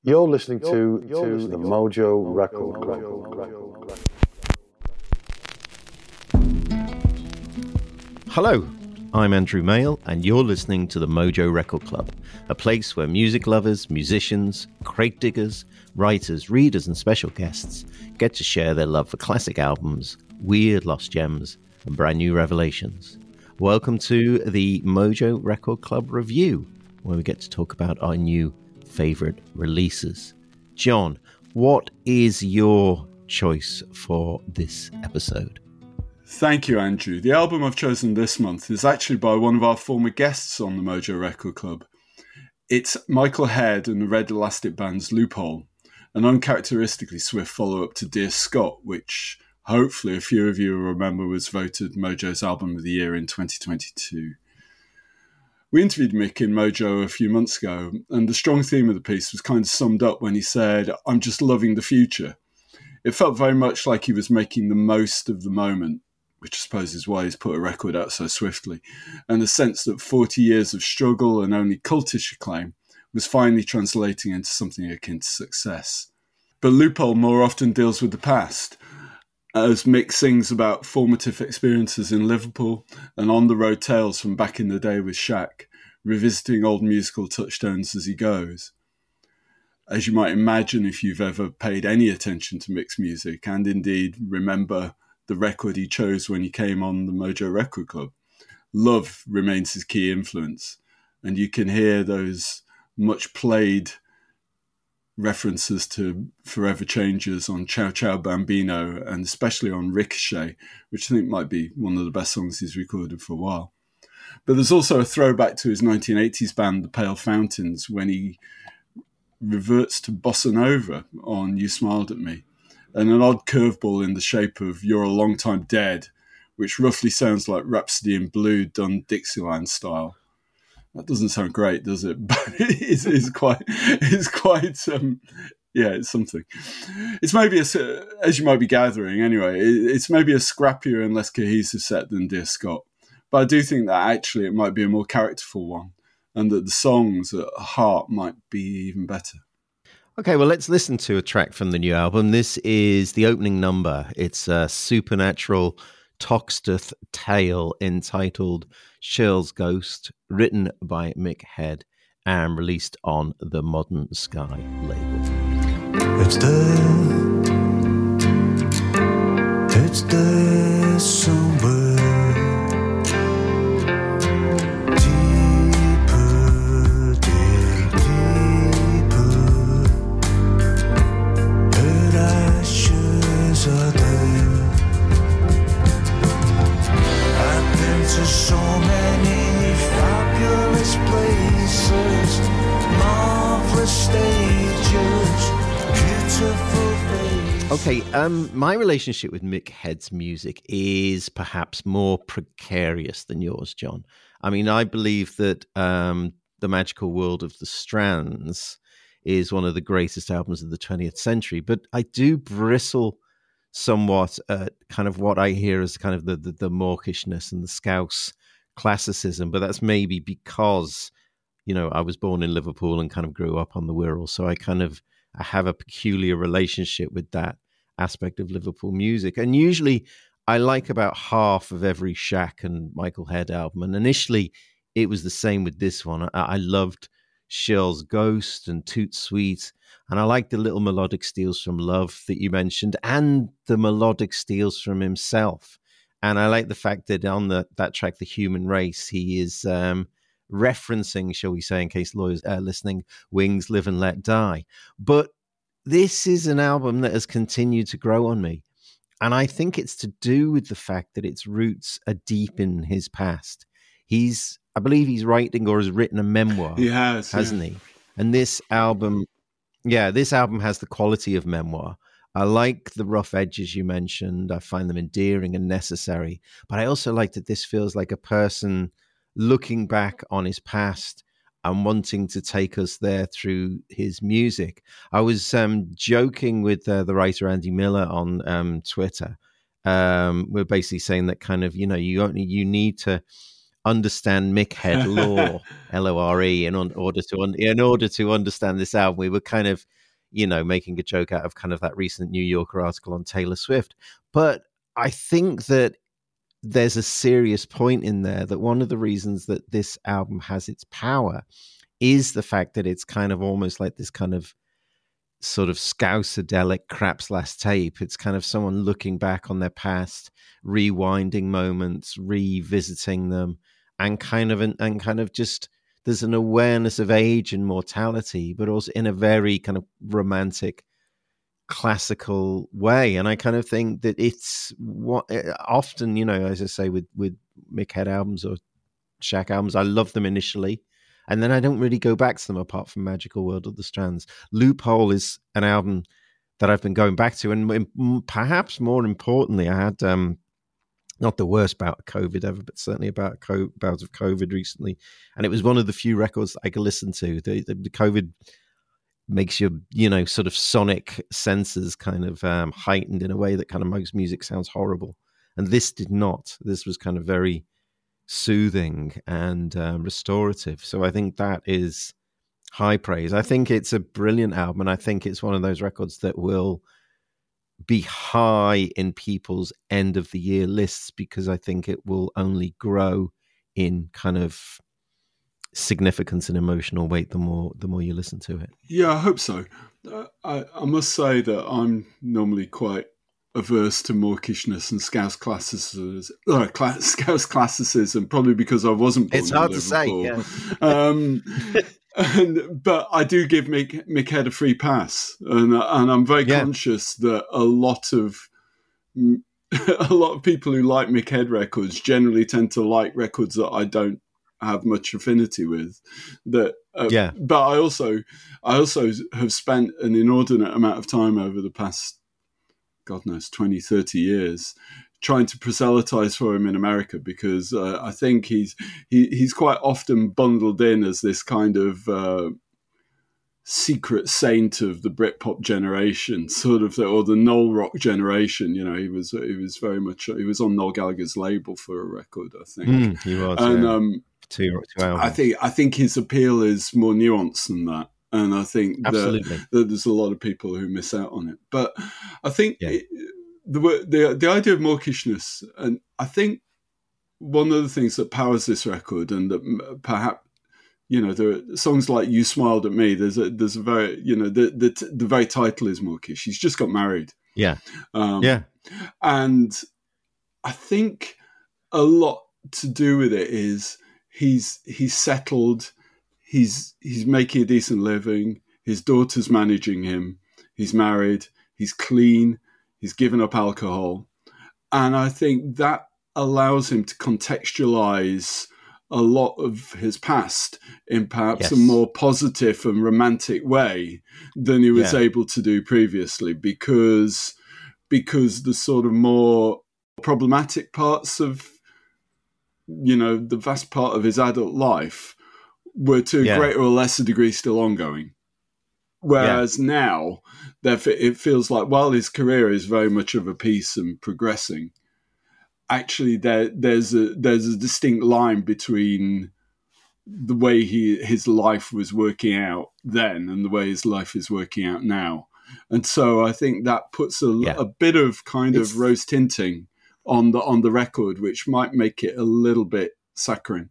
You're listening to the Mojo Record Club. Hello, I'm Andrew Mail, and you're listening to the Mojo Record Club, a place where music lovers, musicians, crate diggers, writers, readers, and special guests get to share their love for classic albums, weird lost gems, and brand new revelations. Welcome to the Mojo Record Club review, where we get to talk about our new favorite releases. John, what is your choice for this episode? Thank you, Andrew. The album I've chosen this month is actually by one of our former guests on the Mojo Record Club. It's Michael Head and the Red Elastic Band's Loophole, an uncharacteristically swift follow-up to Dear Scott, which hopefully a few of you will remember was voted Mojo's Album of the Year in 2022. We interviewed Mick in Mojo a few months ago, and the strong theme of the piece was kind of summed up when he said, "I'm just loving the future." It felt very much like he was making the most of the moment, which I suppose is why he's put a record out so swiftly, and the sense that 40 years of struggle and only cultish acclaim was finally translating into something akin to success. But Loophole more often deals with the past, as Mick sings about formative experiences in Liverpool and on-the-road tales from back in the day with Shaq, revisiting old musical touchstones as he goes. As you might imagine if you've ever paid any attention to Mick's music, and indeed remember the record he chose when he came on the Mojo Record Club, love remains his key influence, and you can hear those much-played references to Forever Changes on Ciao Ciao Bambino, and especially on Ricochet, which I think might be one of the best songs he's recorded for a while. But there's also a throwback to his 1980s band, The Pale Fountains, when he reverts to bossa nova on You Smiled at Me, and an odd curveball in the shape of You're a Long Time Dead, which roughly sounds like Rhapsody in Blue done Dixieland style. That doesn't sound great, does it? But it's quite, it's something. It's maybe, as you might be gathering anyway, it's maybe a scrappier and less cohesive set than Dear Scott. But I do think that actually it might be a more characterful one, and that the songs at heart might be even better. Okay, well, let's listen to a track from the new album. This is the opening number. It's a supernatural Toxteth tale entitled Shirl's Ghost, written by Mick Head and released on the Modern Sky label. It's there somewhere. So many fabulous places, marvelous stages, beautiful faces. Okay, my relationship with Mick Head's music is perhaps more precarious than yours, John. I mean, I believe that The Magical World of the Strands is one of the greatest albums of the 20th century, but I do bristle somewhat at kind of what I hear as kind of the mawkishness and the Scouse classicism, but that's maybe because, you know, I was born in Liverpool and kind of grew up on the Wirral, so I have a peculiar relationship with that aspect of Liverpool music. And usually I like about half of every Shaq and Michael Head album, and initially it was the same with this one. I loved Shirl's Ghost and Toot Sweet, and I like the little melodic steals from Love that you mentioned, and the melodic steals from himself. And I like the fact that on that track, The Human Race, he is referencing, shall we say, in case lawyers are listening, Wings, Live and Let Die. But this is an album that has continued to grow on me. And I think it's to do with the fact that its roots are deep in his past. I believe he's writing or has written a memoir. He has, hasn't he? And this album has the quality of memoir. I like the rough edges you mentioned. I find them endearing and necessary. But I also like that this feels like a person looking back on his past and wanting to take us there through his music. I was joking with the writer Andy Miller on Twitter. We're basically saying that kind of, you know, you need to understand Mick Head lore, Lore, in order to understand this album. We were kind of, making a joke out of kind of that recent New Yorker article on Taylor Swift. But I think that there's a serious point in there that one of the reasons that this album has its power is the fact that it's kind of almost like this kind of sort of Scousadelic Craps Last Tape. It's kind of someone looking back on their past, rewinding moments, revisiting them, and kind of just there's an awareness of age and mortality, but also in a very kind of romantic, classical way. And I kind of think that it's what often, as I say, with Mick Head albums or Shaq albums, I love them initially, and then I don't really go back to them apart from Magical World of the Strands. Loophole is an album that I've been going back to, and perhaps more importantly, I had not the worst bout of COVID ever, but certainly about a bout of COVID recently, and it was one of the few records I could listen to. The COVID makes your sort of sonic senses kind of heightened in a way that kind of most music sounds horrible, and this did not. This was kind of very soothing and restorative. So I think that is high praise. I think it's a brilliant album, and I think it's one of those records that will be high in people's end of the year lists, because I think it will only grow in kind of significance and emotional weight the more you listen to it. Yeah, I hope so. I must say that I'm normally quite averse to mawkishness and Scouse classicism, probably because I wasn't born it's in hard Liverpool. To say, yeah. But I do give Mick Head a free pass, and I'm very conscious that a lot of people who like Mick Head records generally tend to like records that I don't have much affinity with. But I also have spent an inordinate amount of time over the past, God knows, 20, 30 years trying to proselytize for him in America, because I think he's quite often bundled in as this kind of secret saint of the Britpop generation, sort of, or the Noel Rock generation. He was very much, he was on Noel Gallagher's label for a record, I think. He was, and two albums. I think his appeal is more nuanced than that. And I think that there's a lot of people who miss out on it. But I think the idea of mawkishness, and I think one of the things that powers this record, and that perhaps, there are songs like "You Smiled at Me." There's a very, the very title is mawkish. He's just got married. Yeah. And I think a lot to do with it is he's settled. He's making a decent living. His daughter's managing him. He's married. He's clean. He's given up alcohol. And I think that allows him to contextualize a lot of his past in perhaps a more positive and romantic way than he was able to do previously, because the sort of more problematic parts of, the vast part of his adult life were to a greater or lesser degree still ongoing. Whereas now, it feels like while his career is very much of a piece and progressing, actually there's a distinct line between the way his life was working out then and the way his life is working out now. And so I think that puts a bit of kind of rose tinting on the record, which might make it a little bit saccharine.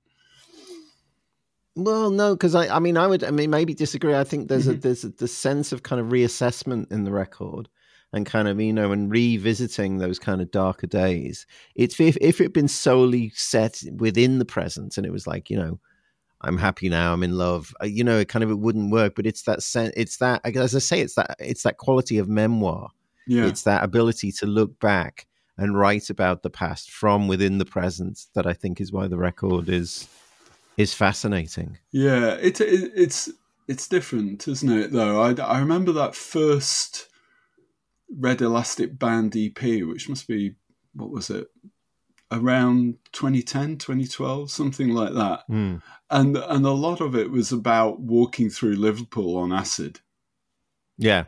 Well, no, because I would maybe disagree. I think there's the sense of kind of reassessment in the record, and kind of, and revisiting those kind of darker days. It's if it had been solely set within the present, and it was like, I'm happy now, I'm in love, it wouldn't work. But it's that sense, it's that, as I say, it's that quality of memoir. Yeah. It's that ability to look back and write about the past from within the present that I think is why the record is fascinating. Yeah, it's different, isn't it? Though I remember that first Red Elastic Band EP, which must be, what was it, around 2010, 2012, something like that. And a lot of it was about walking through Liverpool on acid. Yeah.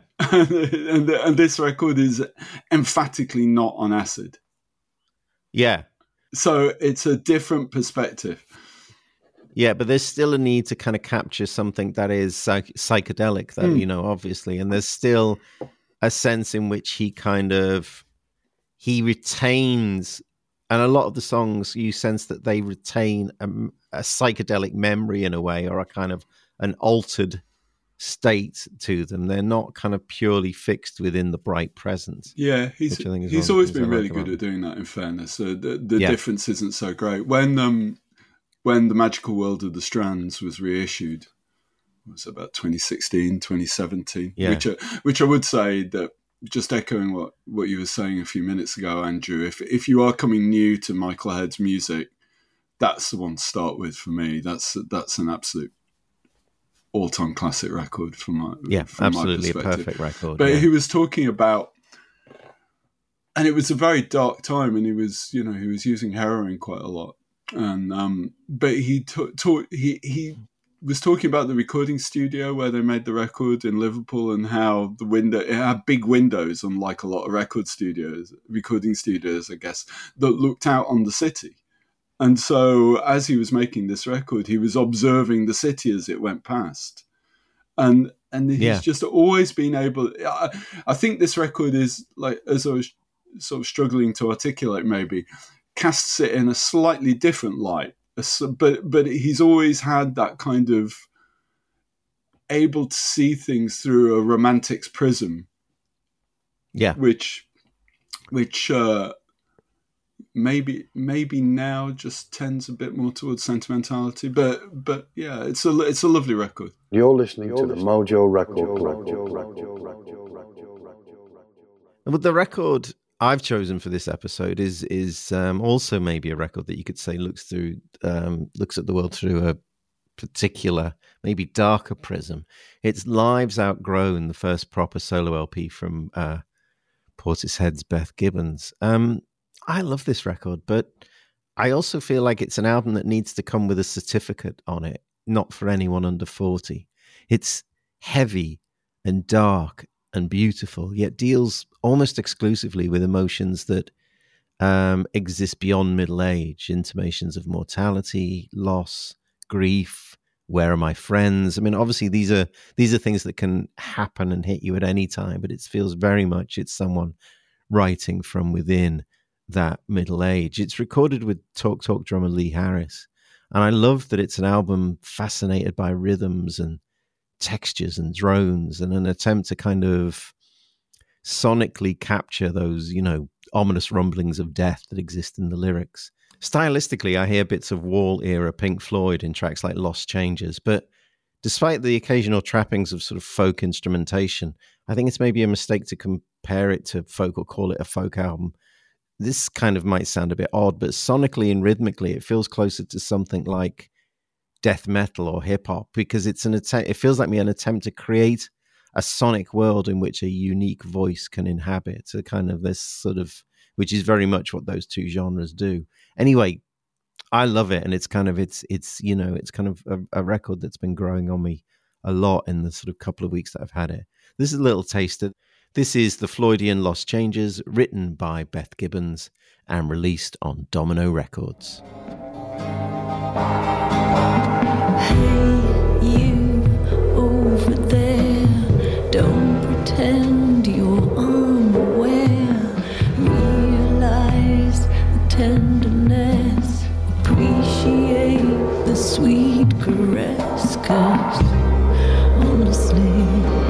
and this record is emphatically not on acid. Yeah. So it's a different perspective. Yeah, but there's still a need to kind of capture something that is psychedelic, though, you know, obviously. And there's still a sense in which he retains, and a lot of the songs, you sense that they retain a psychedelic memory in a way, or a kind of an altered state to them. They're not kind of purely fixed within the bright present. Yeah, he's always been really good at doing that, in fairness. So the difference isn't so great. When The Magical World of the Strands was reissued, it was about 2016, 2017, which I would say that, just echoing what you were saying a few minutes ago, Andrew, if you are coming new to Michael Head's music, that's the one to start with for me. That's an absolute all-time classic record from my absolutely my perspective. A perfect record. But he was talking about, and it was a very dark time, and he was using heroin quite a lot. And but he was talking about the recording studio where they made the record in Liverpool, and how it had big windows, unlike a lot of recording studios, I guess, that looked out on the city. And so as he was making this record, he was observing the city as it went past. And he's just always been able... I think this record is, like, as I was sort of struggling to articulate maybe, casts it in a slightly different light. But he's always had that kind of able to see things through a romantic's prism. Yeah. Which maybe now just tends a bit more towards sentimentality. But yeah, it's a lovely record. You're listening to the Mojo Record Club. Well, the record I've chosen for this episode is also maybe a record that you could say looks at the world through a particular, maybe darker prism. It's Lives Outgrown, the first proper solo LP from Portishead's Beth Gibbons. I love this record, but I also feel like it's an album that needs to come with a certificate on it, not for anyone under 40. It's heavy and dark and beautiful, yet deals almost exclusively with emotions that exist beyond middle age, intimations of mortality, loss, grief. Where are my friends? I mean, obviously these are things that can happen and hit you at any time, but it feels very much it's someone writing from within that middle age. It's recorded with Talk Talk drummer Lee Harris, and I love that it's an album fascinated by rhythms and textures and drones, and an attempt to kind of sonically capture those, ominous rumblings of death that exist in the lyrics. Stylistically, I hear bits of Wall-era Pink Floyd in tracks like Lost Changes, but despite the occasional trappings of sort of folk instrumentation, I think it's maybe a mistake to compare it to folk or call it a folk album. This kind of might sound a bit odd, but sonically and rhythmically, it feels closer to something like death metal or hip hop, because it feels like an attempt to create a sonic world in which a unique voice can inhabit, a kind of this sort of, which is very much what those two genres do. Anyway, I love it, and it's kind of a record that's been growing on me a lot in the sort of couple of weeks that I've had it. This is a little taster. This is the Floydian Lost Changes, written by Beth Gibbons and released on Domino Records. Hey, you over there, don't pretend you're unaware. Realize the tenderness, appreciate the sweet caress, 'cause honestly,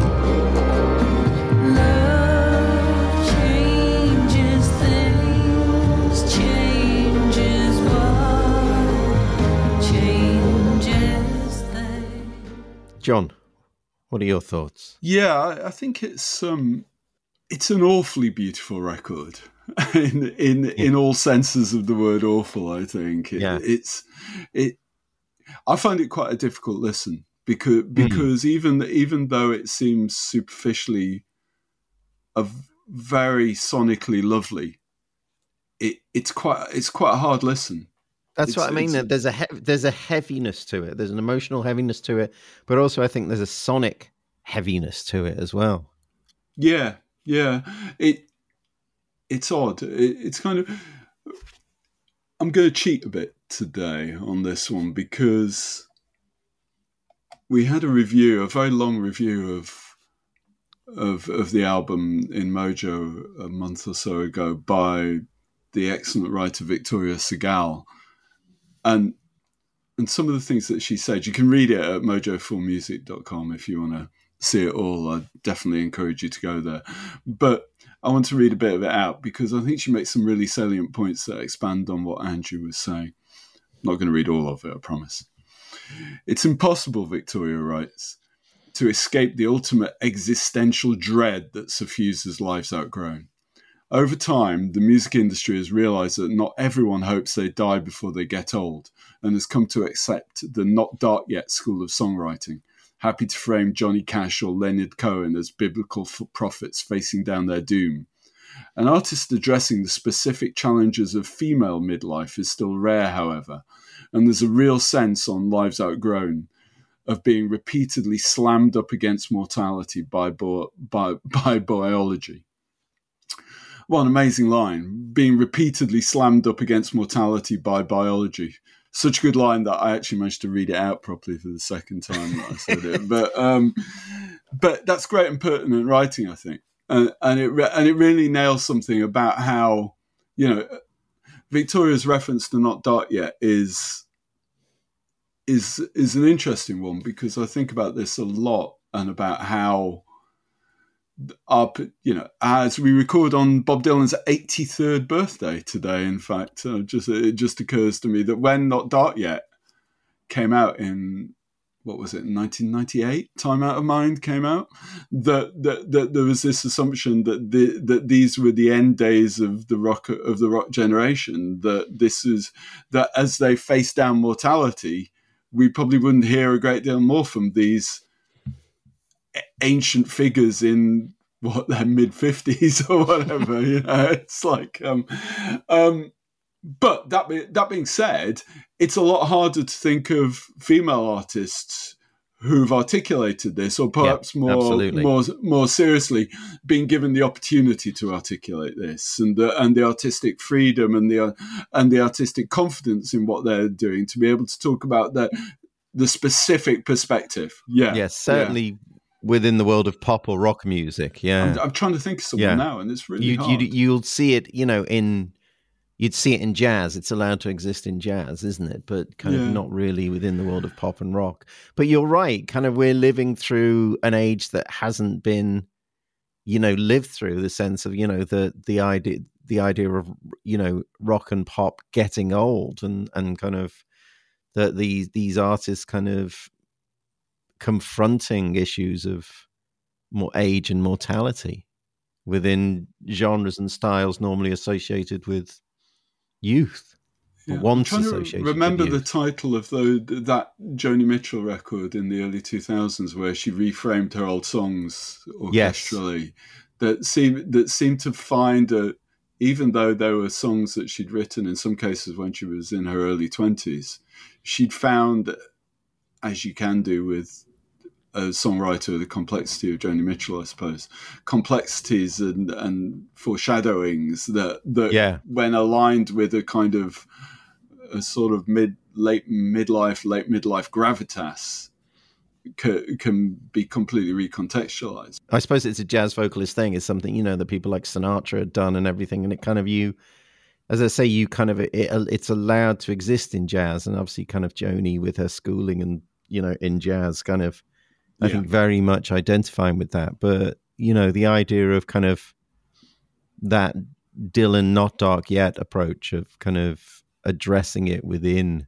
love changes things, changes what changes things. John, what are your thoughts? Yeah, I think it's an awfully beautiful record in all senses of the word awful. I think I find it quite a difficult listen because even though it seems superficially very sonically lovely, it's quite a hard listen. That's what I mean. There's a heaviness to it. There's an emotional heaviness to it, but also I think there's a sonic heaviness to it as well. Yeah. It's odd. It's kind of. I'm going to cheat a bit today on this one because we had a very long review of the album in Mojo a month or so ago by the excellent writer Victoria Segal, and some of the things that she said, you can read it at mojo4music.com if you want to see it all. I definitely encourage you to go there. But I want to read a bit of it out because I think she makes some really salient points that expand on what Andrew was saying. I'm not going to read all of it, I promise. It's impossible, Victoria writes, to escape the ultimate existential dread that suffuses lives outgrown. Over time, the music industry has realised that not everyone hopes they die before they get old and has come to accept the not dark yet school of songwriting, happy to frame Johnny Cash or Leonard Cohen as biblical prophets facing down their doom. An artist addressing the specific challenges of female midlife is still rare, however, and there's a real sense on Lives Outgrown of being repeatedly slammed up against mortality by biology. What an amazing line. Being repeatedly slammed up against mortality by biology. Such a good line that I actually managed to read it out properly for the second time that I said it. But that's great and pertinent writing, I think. And it really nails something about how, Victoria's reference to Not Dark Yet is an interesting one because I think about this a lot and about how as we record on Bob Dylan's 83rd birthday today, in fact, it just occurs to me that when Not Dark Yet came out in, 1998, Time Out of Mind came out, that there was this assumption that these were the end days of the rock generation, that as they faced down mortality, we probably wouldn't hear a great deal more from these ancient figures in their mid-50s or whatever. It's like but that being said, it's a lot harder to think of female artists who've articulated this, or perhaps more seriously, being given the opportunity to articulate this, and the artistic freedom and the artistic confidence in what they're doing to be able to talk about the specific perspective. Yes, certainly. Yeah. Within the world of pop or rock music, I'm trying to think of someone now, and it's really hard. You'll see it, you'd see it in jazz. It's allowed to exist in jazz, isn't it? But kind of not really within the world of pop and rock. But you're right. Kind of, we're living through an age that hasn't been, lived through, the sense of, the idea of, rock and pop getting old, and kind of that these artists kind of confronting issues of more age and mortality within genres and styles normally associated with youth. I'm trying to remember the title of that Joni Mitchell record in the early 2000s where she reframed her old songs orchestrally. That seemed to find even though there were songs that she'd written in some cases when she was in her early 20s, she'd found, as you can do with a songwriter, the complexity of Joni Mitchell, I suppose, complexities and foreshadowings that when aligned with a kind of a sort of late midlife gravitas can be completely recontextualized. I suppose it's a jazz vocalist thing. It's something, that people like Sinatra had done and everything. And it kind of, as I say, it's allowed to exist in jazz, and obviously kind of Joni with her schooling and, in jazz kind of, I think very much identifying with that. But, the idea of kind of that Dylan Not Dark Yet approach of kind of addressing it within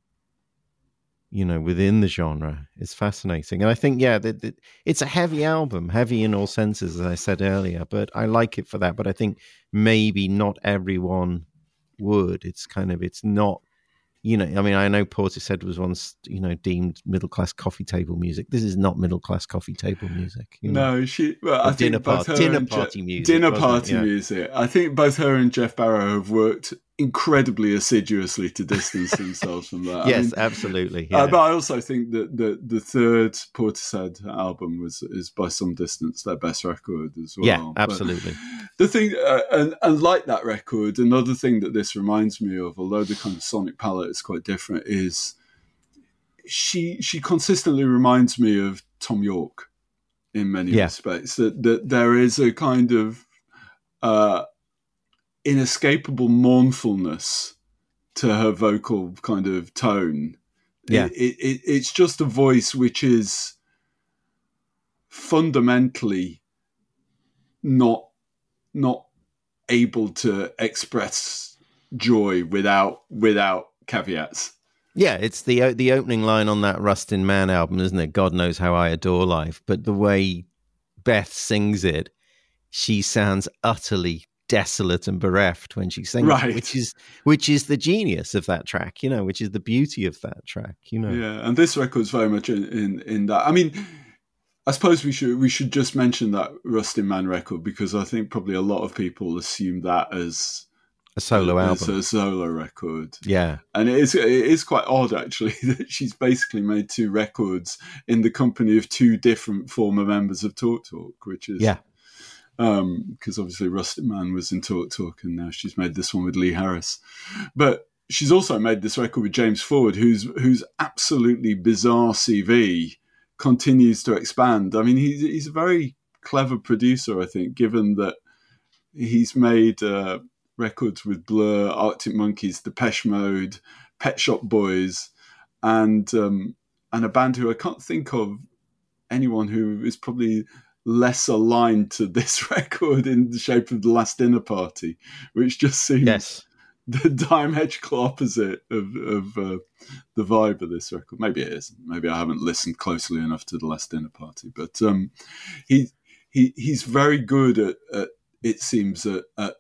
the genre is fascinating. And I think, it's a heavy album, heavy in all senses, as I said earlier, but I like it for that. But I think maybe not everyone would. It's not, I know Portishead was once, deemed middle-class coffee table music. This is not middle-class coffee table music. No, I think dinner party music. Dinner party music. I think both her and Jeff Barrow have worked incredibly assiduously to distance themselves from that. Yes, absolutely. Yeah. But I also think that the third Portishead album is by some distance their best record as well. Yeah, absolutely. The thing, and like that record, another thing that this reminds me of, although the kind of sonic palette is quite different, is she consistently reminds me of Tom York in many respects. That there is a kind of inescapable mournfulness to her vocal kind of tone. Yeah, it's just a voice which is fundamentally not able to express joy without caveats. Yeah, it's the opening line on that Rustin Man album, isn't it? God knows how I adore life. But the way Beth sings it, she sounds utterly desolate and bereft when she sings it, which is the genius of that track, which is the beauty of that track, Yeah, and this record's very much in that. I mean, I suppose we should just mention that Rustin Man record, because I think probably a lot of people assume that as a solo album. It's a solo record. Yeah. And it is quite odd, actually, that she's basically made 2 records in the company of 2 different former members of Talk Talk, which is... Yeah. Because obviously Rustin Man was in Talk Talk, and now she's made this one with Lee Harris. But she's also made this record with James Ford, whose absolutely bizarre CV continues to expand. I mean, he's a very clever producer, I think, given that he's made... records with Blur, Arctic Monkeys, Depeche Mode, Pet Shop Boys, and a band who I can't think of anyone who is probably less aligned to this record in the shape of The Last Dinner Party, which just seems the diametrical opposite of the vibe of this record. Maybe it isn't. Maybe I haven't listened closely enough to The Last Dinner Party, but he's very good at it seems at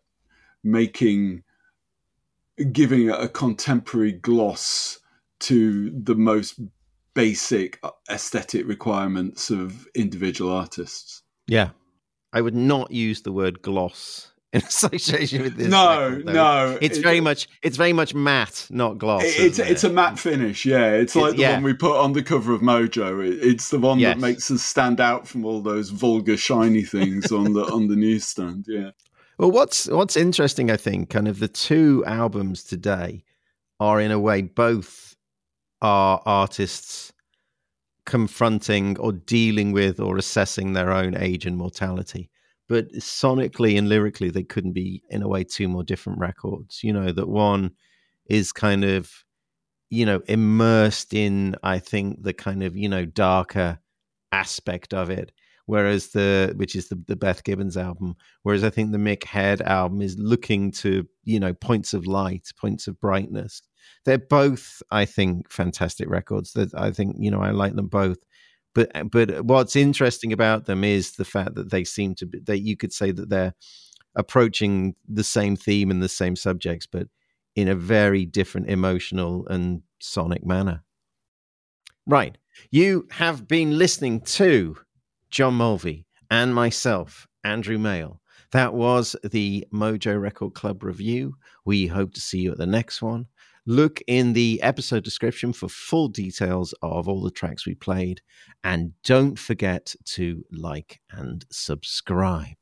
giving a contemporary gloss to the most basic aesthetic requirements of individual artists. Yeah. I would not use the word gloss in association with this. No. It's very much matte, not gloss. It's a matte finish, yeah. It's like the one we put on the cover of Mojo. It's the one that makes us stand out from all those vulgar, shiny things on the newsstand, yeah. Well, what's interesting, I think, kind of the 2 albums today are in a way both are artists confronting or dealing with or assessing their own age and mortality. But sonically and lyrically, they couldn't be, in a way, 2 more different records. That one is kind of, immersed in, I think, the kind of, darker aspect of it. Whereas which is the Beth Gibbons album, whereas I think the Mick Head album is looking to, points of light, points of brightness. They're both, I think, fantastic records. That I think, I like them both. But what's interesting about them is the fact that they seem to be, that you could say that they're approaching the same theme and the same subjects, but in a very different emotional and sonic manner. Right. You have been listening to John Mulvey and myself, Andrew Mail. That was the Mojo Record Club review. We hope to see you at the next one. Look in the episode description for full details of all the tracks we played. And don't forget to like and subscribe.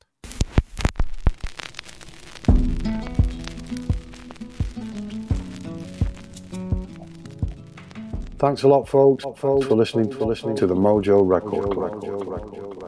Thanks a lot, folks, for listening to the Mojo Record Club.